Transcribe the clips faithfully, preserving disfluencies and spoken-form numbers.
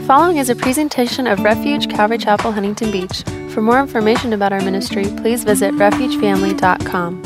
following is a presentation of Refuge Calvary Chapel, Huntington Beach. For more information about our ministry, please visit refuge family dot com.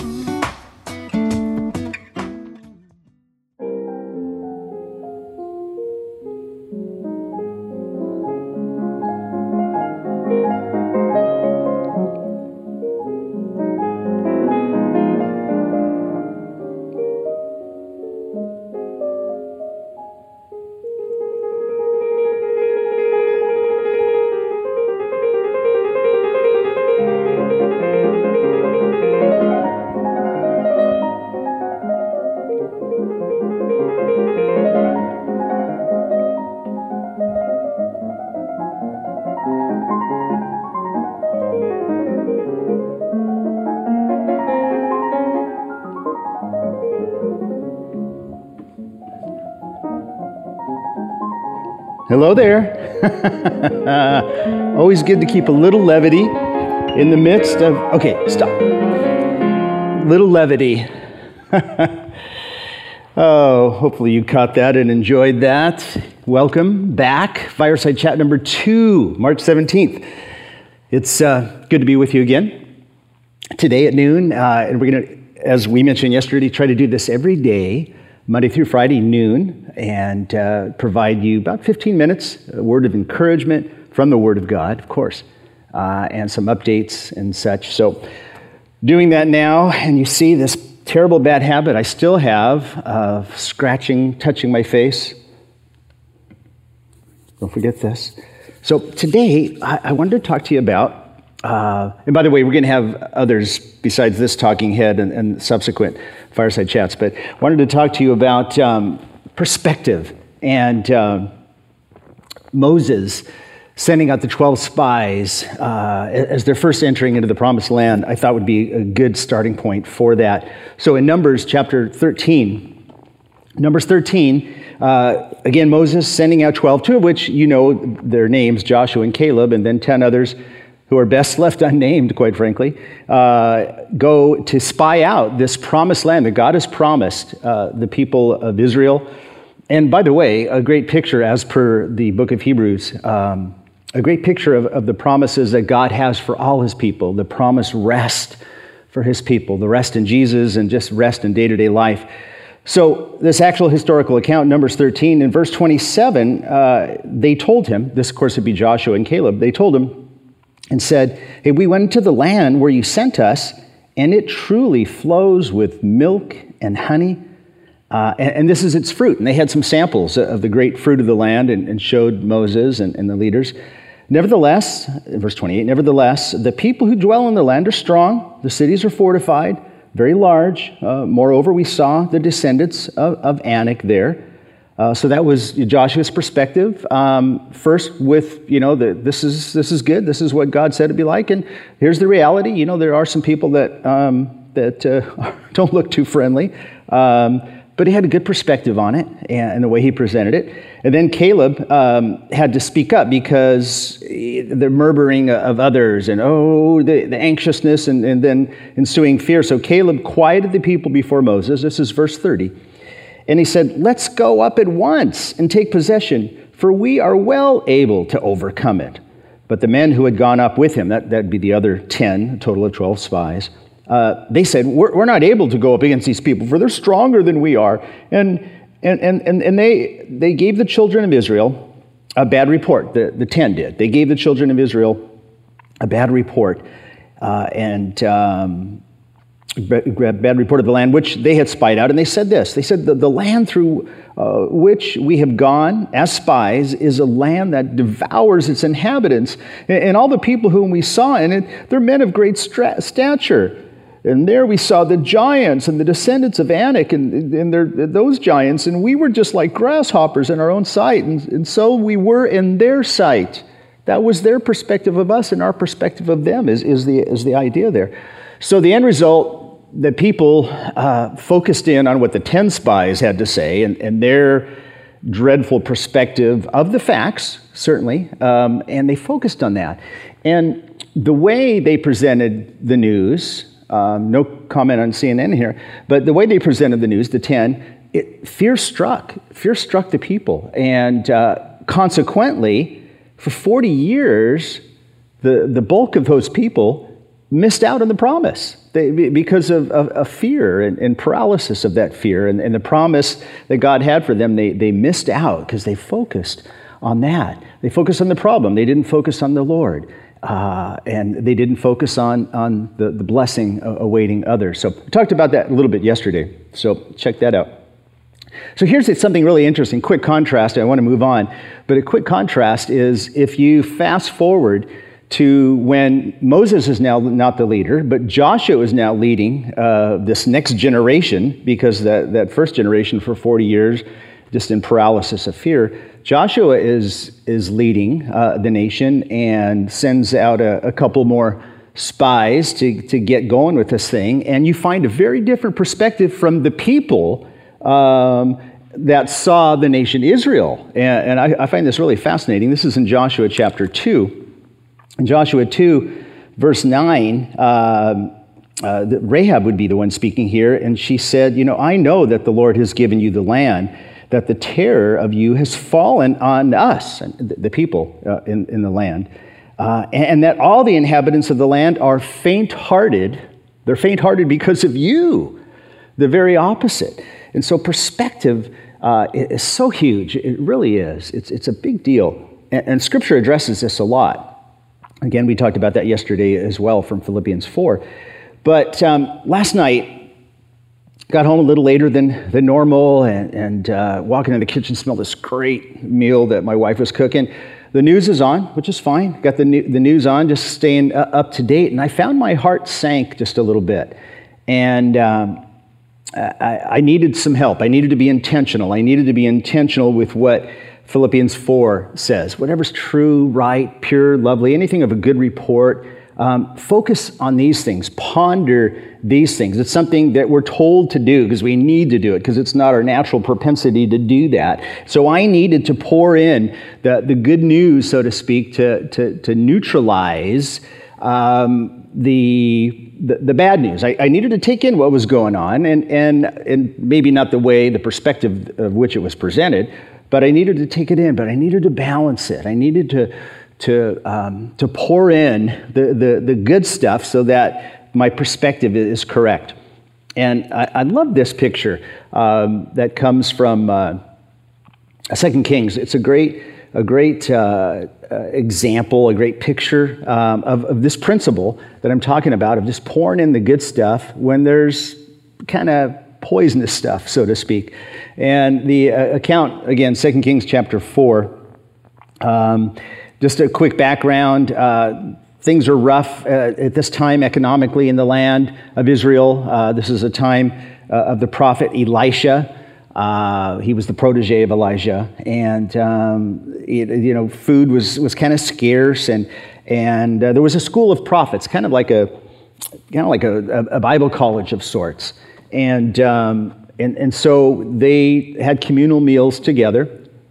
Hello there. Always good to keep a little levity in the midst of, okay, stop. Little levity. Oh, hopefully you caught that and enjoyed that. Welcome back. Fireside Chat number two, March seventeenth. It's uh, good to be with you again today at noon. Uh, and we're going to, as we mentioned yesterday, try to do this every day, Monday through Friday, noon, and uh, provide you about fifteen minutes, a word of encouragement from the Word of God, of course, uh, and some updates and such. So doing that now, and you see this terrible bad habit I still have of scratching, touching my face. Don't forget this. So today, I, I wanted to talk to you about, uh, and by the way, we're going to have others besides this talking head and, and subsequent fireside chats, but wanted to talk to you about um, perspective and uh, Moses sending out the twelve spies uh, as they're first entering into the promised land. I thought would be a good starting point for that. So in Numbers chapter thirteen, Numbers thirteen, uh, again, Moses sending out twelve, two of which you know their names, Joshua and Caleb, and then ten others who are best left unnamed, quite frankly, uh, go to spy out this promised land that God has promised uh, the people of Israel. And by the way, a great picture, as per the book of Hebrews, um, a great picture of, of the promises that God has for all his people, the promised rest for his people, the rest in Jesus and just rest in day-to-day life. So this actual historical account, Numbers thirteen, in verse twenty-seven, uh, they told him, this of course would be Joshua and Caleb, they told him, and said, hey, we went to the land where you sent us, and it truly flows with milk and honey, uh, and, and this is its fruit. And they had some samples of the great fruit of the land and, and showed Moses and, and the leaders. Nevertheless, in verse twenty-eight, nevertheless, the people who dwell in the land are strong, the cities are fortified, very large. Uh, moreover, we saw the descendants of, of Anak there. Uh, so that was Joshua's perspective. Um, first, with you know, the, this is this is good. This is what God said it'd be like, and here's the reality. You know, there are some people that um, that uh, don't look too friendly, um, but he had a good perspective on it and, and the way he presented it. And then Caleb um, had to speak up because the murmuring of others and oh, the, the anxiousness and, and then ensuing fear. So Caleb quieted the people before Moses. This is verse thirty. And he said, let's go up at once and take possession, for we are well able to overcome it. But the men who had gone up with him, that, that'd be the other ten, a total of twelve spies, uh, they said, we're, we're not able to go up against these people, for they're stronger than we are. And and and and, and they, they gave the children of Israel a bad report, the, the ten did. They gave the children of Israel a bad report. Uh, and... Um, bad report of the land which they had spied out, and they said this. They said, the, the land through uh, which we have gone as spies is a land that devours its inhabitants, and, and all the people whom we saw in it, they're men of great stra- stature. And there we saw the giants and the descendants of Anak and, and their, those giants, and we were just like grasshoppers in our own sight, and, and so we were in their sight. That was their perspective of us, and our perspective of them is, is, the, is the idea there. So the end result, the people uh, focused in on what the ten spies had to say and, and their dreadful perspective of the facts, certainly, um, and they focused on that. And the way they presented the news, um, no comment on C N N here, but the way they presented the news, the ten, it, fear struck. Fear struck the people. And uh, consequently, for forty years, the, the bulk of those people missed out on the promise they, because of, of, of fear and, and paralysis of that fear. And, and the promise that God had for them, they, they missed out because they focused on that. They focused on the problem. They didn't focus on the Lord. Uh, and they didn't focus on, on the, the blessing awaiting others. So we talked about that a little bit yesterday. So check that out. So here's something really interesting, quick contrast. I want to move on. But a quick contrast is if you fast forward to when Moses is now not the leader, but Joshua is now leading uh, this next generation, because that, that first generation for forty years, just in paralysis of fear, Joshua is is leading uh, the nation and sends out a, a couple more spies to, to get going with this thing. And you find a very different perspective from the people um, that saw the nation Israel. And, and I, I find this really fascinating. This is in Joshua chapter two. In Joshua two, verse nine, uh, uh, Rahab would be the one speaking here, and she said, you know, I know that the Lord has given you the land, that the terror of you has fallen on us, the people uh, in, in the land, uh, and that all the inhabitants of the land are faint-hearted. They're faint-hearted because of you, the very opposite. And so perspective uh, is so huge. It really is. It's, it's a big deal. And, and Scripture addresses this a lot. Again, we talked about that yesterday as well from Philippians four. But um, last night, got home a little later than, than normal, and, and uh, walking in the kitchen, smelled this great meal that my wife was cooking. The news is on, which is fine. Got the, new, the news on, just staying uh, up to date. And I found my heart sank just a little bit. And um, I, I needed some help. I needed to be intentional. I needed to be intentional with what Philippians four says. Whatever's true, right, pure, lovely, anything of a good report, um, focus on these things. Ponder these things. It's something that we're told to do because we need to do it, because it's not our natural propensity to do that. So I needed to pour in the, the good news, so to speak, to, to, to neutralize um, the, the the bad news. I, I needed to take in what was going on, and, and, and maybe not the way, the perspective of which it was presented, but I needed to take it in, but I needed to balance it. I needed to to um, to pour in the, the, the good stuff so that my perspective is correct. And I, I love this picture um, that comes from uh, Second Kings. It's a great a great uh, uh, example, a great picture um, of, of this principle that I'm talking about, of just pouring in the good stuff when there's kind of poisonous stuff, so to speak. And the uh, account, again, Second Kings chapter four, um, just a quick background. Uh, things are rough uh, at this time economically in the land of Israel. Uh, this is a time uh, of the prophet Elisha. Uh, he was the protege of Elijah. And, um, it, you know, food was, was kind of scarce. And, and uh, there was a school of prophets, kind of like a, kind of like a, a Bible college of sorts. And, um, and and so they had communal meals together.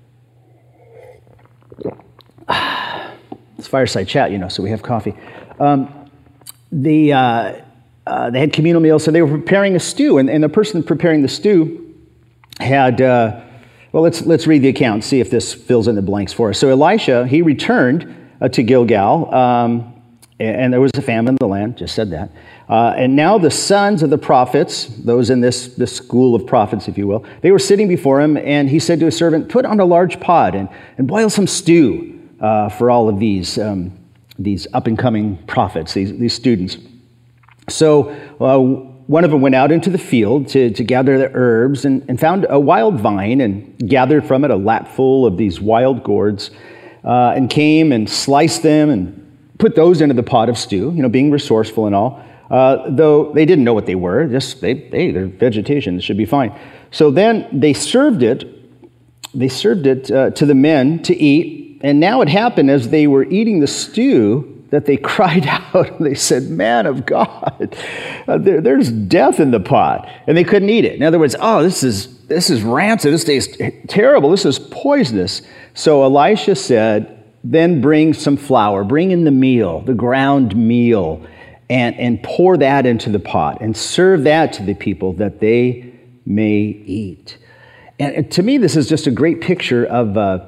It's fireside chat, you know, so we have coffee. Um, the, uh, uh, they had communal meals, so they were preparing a stew, and, and the person preparing the stew had, uh, well, let's let's read the account, see if this fills in the blanks for us. So Elisha, he returned uh, to Gilgal, um, and, and there was a famine in the land, just said that. Uh, and now the sons of the prophets, those in this, this school of prophets, if you will, they were sitting before him, and he said to his servant, put on a large pot and, and boil some stew uh, for all of these um, these up-and-coming prophets, these, these students. So uh, one of them went out into the field to, to gather the herbs and, and found a wild vine and gathered from it a lapful of these wild gourds uh, and came and sliced them and put those into the pot of stew, you know, being resourceful and all. Uh, though they didn't know what they were, just they, hey, they're vegetation, it should be fine. So then they served it, they served it uh, to the men to eat, and now it happened as they were eating the stew that they cried out, and they said, man of God, uh, there, there's death in the pot, and they couldn't eat it. In other words, oh, this is this is rancid, this tastes terrible, this is poisonous. So Elisha said, then bring some flour, bring in the meal, the ground meal, And, and pour that into the pot and serve that to the people that they may eat. And to me, this is just a great picture of, uh,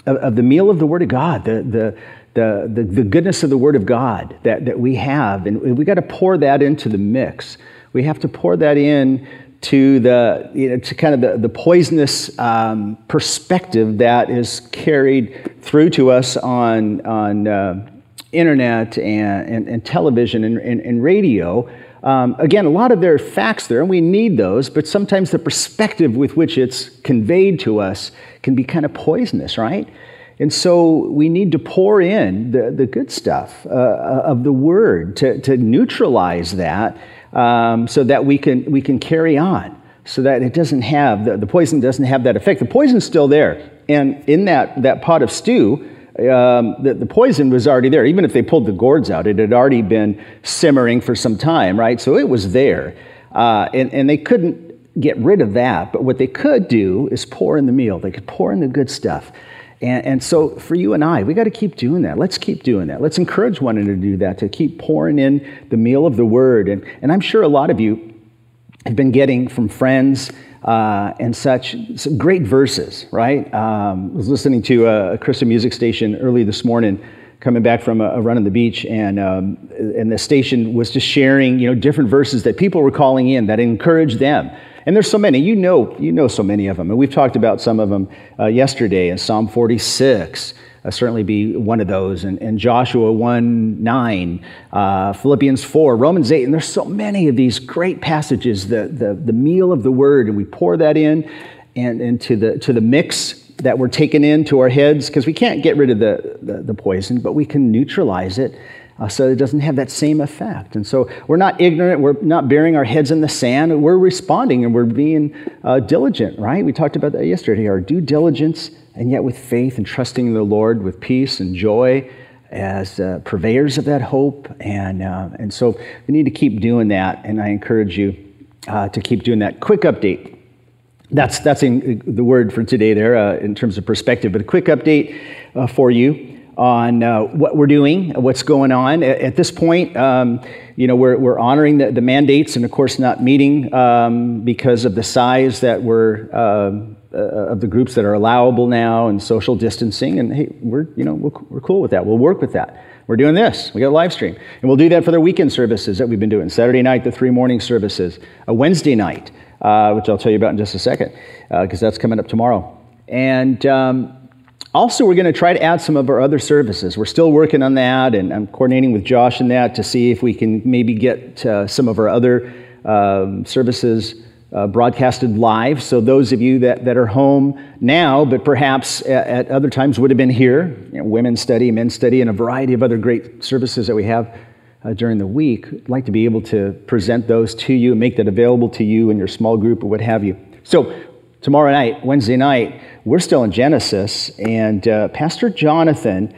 of, of the meal of the Word of God, the, the, the, the, the goodness of the Word of God that, that we have. And we got to pour that into the mix. We have to pour that in to the, you know, to kind of the, the poisonous um, perspective that is carried through to us on, on uh, internet and, and, and television and, and, and radio. Um, again, a lot of there are facts there, and we need those, but sometimes the perspective with which it's conveyed to us can be kind of poisonous, right? And so we need to pour in the, the good stuff uh, of the Word to, to neutralize that um, so that we can we can carry on, so that it doesn't have, the, the poison doesn't have that effect. The poison's still there, and in that, that pot of stew, Um, the, the poison was already there. Even if they pulled the gourds out, it had already been simmering for some time, right? So it was there. Uh, and, and they couldn't get rid of that. But what they could do is pour in the meal. They could pour in the good stuff. And, and so for you and I, we got to keep doing that. Let's keep doing that. Let's encourage one another to do that, to keep pouring in the meal of the Word. And, and I'm sure a lot of you have been getting from friends Uh, and such some great verses, right? Um, I was listening to a, a Christian music station early this morning, coming back from a, a run on the beach, and um, and the station was just sharing, you know, different verses that people were calling in that encouraged them. And there's so many, you know, you know, so many of them, and we've talked about some of them uh, yesterday. And Psalm forty-six. Uh, certainly be one of those, and, and Joshua one nine, uh, Philippians four, Romans eight, and there's so many of these great passages, the, the, the meal of the Word, and we pour that in and into the to the mix that we're taking into our heads, because we can't get rid of the, the, the poison, but we can neutralize it uh, so it doesn't have that same effect. And so we're not ignorant, we're not burying our heads in the sand, we're responding and we're being uh, diligent, right? We talked about that yesterday, our due diligence, and yet with faith and trusting in the Lord, with peace and joy as uh, purveyors of that hope. And uh, and so we need to keep doing that, and I encourage you uh, to keep doing that. Quick update. That's that's in the word for today there uh, in terms of perspective, but a quick update uh, for you on uh, what we're doing, what's going on. At, at this point, um, you know, we're we're honoring the, the mandates, and of course not meeting um, because of the size that we're uh, uh, of the groups that are allowable now, and social distancing. And hey, we're you know we're, we're cool with that. We'll work with that. We're doing this. We got a live stream, and we'll do that for the weekend services that we've been doing. Saturday night, the three morning services. A Wednesday night, uh, which I'll tell you about in just a second, because uh, that's coming up tomorrow. And um, also, we're going to try to add some of our other services. We're still working on that, and I'm coordinating with Josh in that to see if we can maybe get uh, some of our other um, services uh, broadcasted live. So those of you that, that are home now, but perhaps at, at other times would have been here, you know, women's study, men's study, and a variety of other great services that we have uh, during the week. I'd like to be able to present those to you and make that available to you and your small group or what have you. So tomorrow night, Wednesday night, we're still in Genesis, and uh, Pastor Jonathan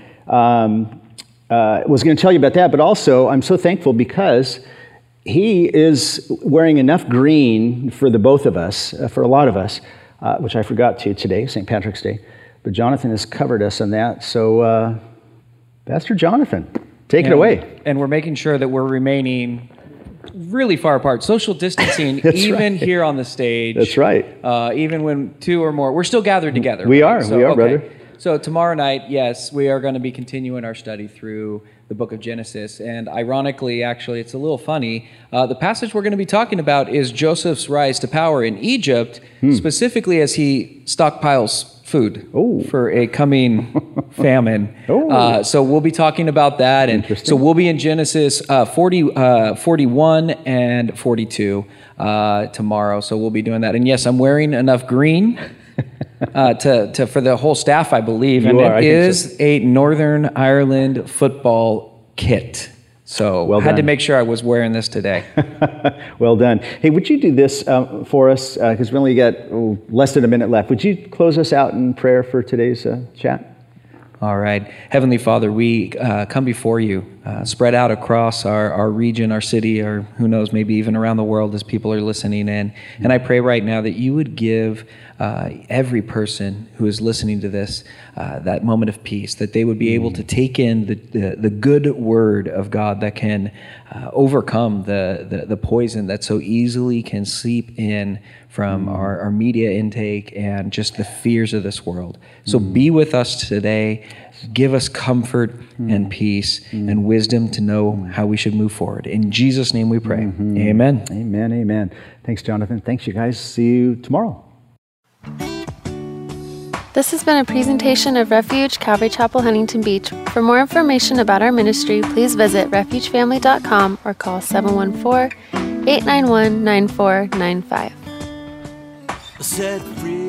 um, uh, was going to tell you about that, but also I'm so thankful because he is wearing enough green for the both of us, uh, for a lot of us, uh, which I forgot to today, Saint Patrick's Day, but Jonathan has covered us on that. So uh, Pastor Jonathan, take and, it away. And we're making sure that we're remaining really far apart. Social distancing, even right. here on the stage. That's right. Uh, even when two or more, we're still gathered together. We right? are, so, we are, okay. brother. So tomorrow night, yes, we are going to be continuing our study through the book of Genesis. And ironically, actually, it's a little funny. Uh, the passage we're going to be talking about is Joseph's rise to power in Egypt, hmm. specifically as he stockpiles food oh. for a coming famine. Oh. Uh, so we'll be talking about that. And so we'll be in Genesis uh, forty, uh, forty-one and forty-two uh, tomorrow. So we'll be doing that. And yes, I'm wearing enough green uh, to, to for the whole staff, I believe. You and are, it is so. a Northern Ireland football kit. So well I had done. to make sure I was wearing this today. Well done. Hey, would you do this uh, for us? Because uh, we only got oh, less than a minute left. Would you close us out in prayer for today's uh, chat? All right. Heavenly Father, we uh, come before you uh, spread out across our, our region, our city, or who knows, maybe even around the world as people are listening in. And I pray right now that you would give uh, every person who is listening to this uh, that moment of peace, that they would be able to take in the, the, the good word of God that can uh, overcome the, the, the poison that so easily can seep in from mm. our, our media intake and just the fears of this world. So mm. be with us today. Give us comfort mm. and peace mm. and wisdom to know mm. how we should move forward. In Jesus' name we pray. Mm-hmm. Amen. Amen, amen. Thanks, Jonathan. Thanks, you guys. See you tomorrow. This has been a presentation of Refuge Calvary Chapel, Huntington Beach. For more information about our ministry, please visit refuge family dot com or call seven one four, eight nine one, nine four nine five. Set free.